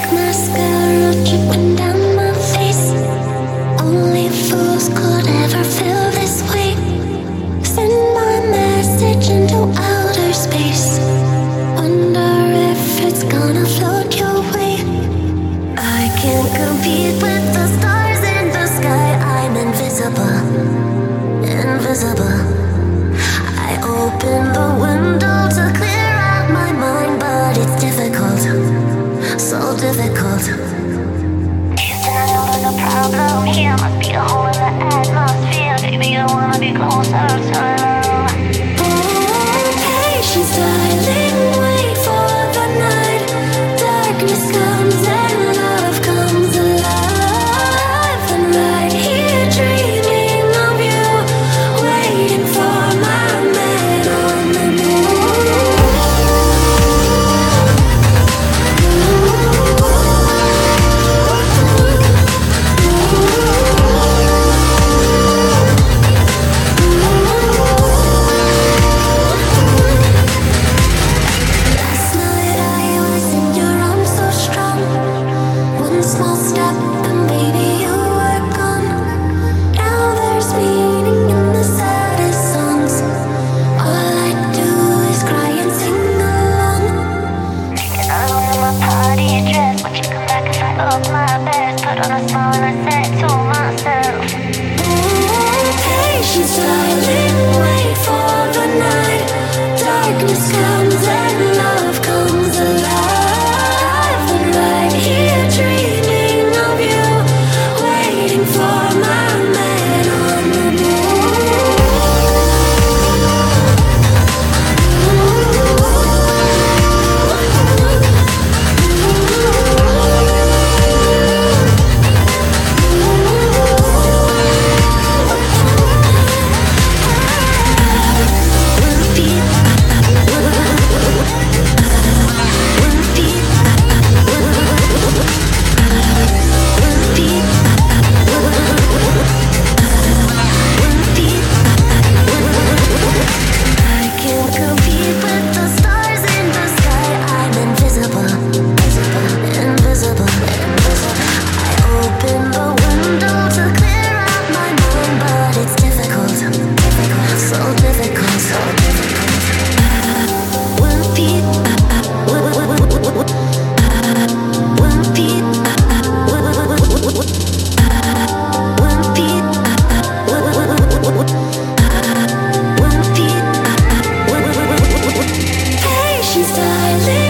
Mascara dripping down my face. Only fools could ever feel this way. Send my message into outer space. Wonder if it's gonna float your way. I can't compete with the stars in the sky. I'm invisible, invisible. I open the window to clear out my mind, but it's difficult, so difficult. And I know there's a problem here. Must be a hole in the atmosphere. Baby, I wanna be closer to you. Patience, darling, wait for the night. Darkness comes and love comes alive. And right here dreaming of you, waiting for my man on the moon. Last night I was in your arms so strong. One small step and baby you were gone. Now there's meaning in the saddest songs. All I do is cry and sing along. Taking alone in my party dress, but you come back and I up my best. Put on a smile and I said to myself, patience, darling, wait for the night. Darkness comes and love comes alive. And right here dreaming of you, waiting for my man on the moon. I can't compete with the stars in the sky. I'm invisible, invisible, invisible. I open the window to clear out my mind, but it's difficult, difficult, so difficult, so difficult. One beat, one beat, one beat. Patience, darling.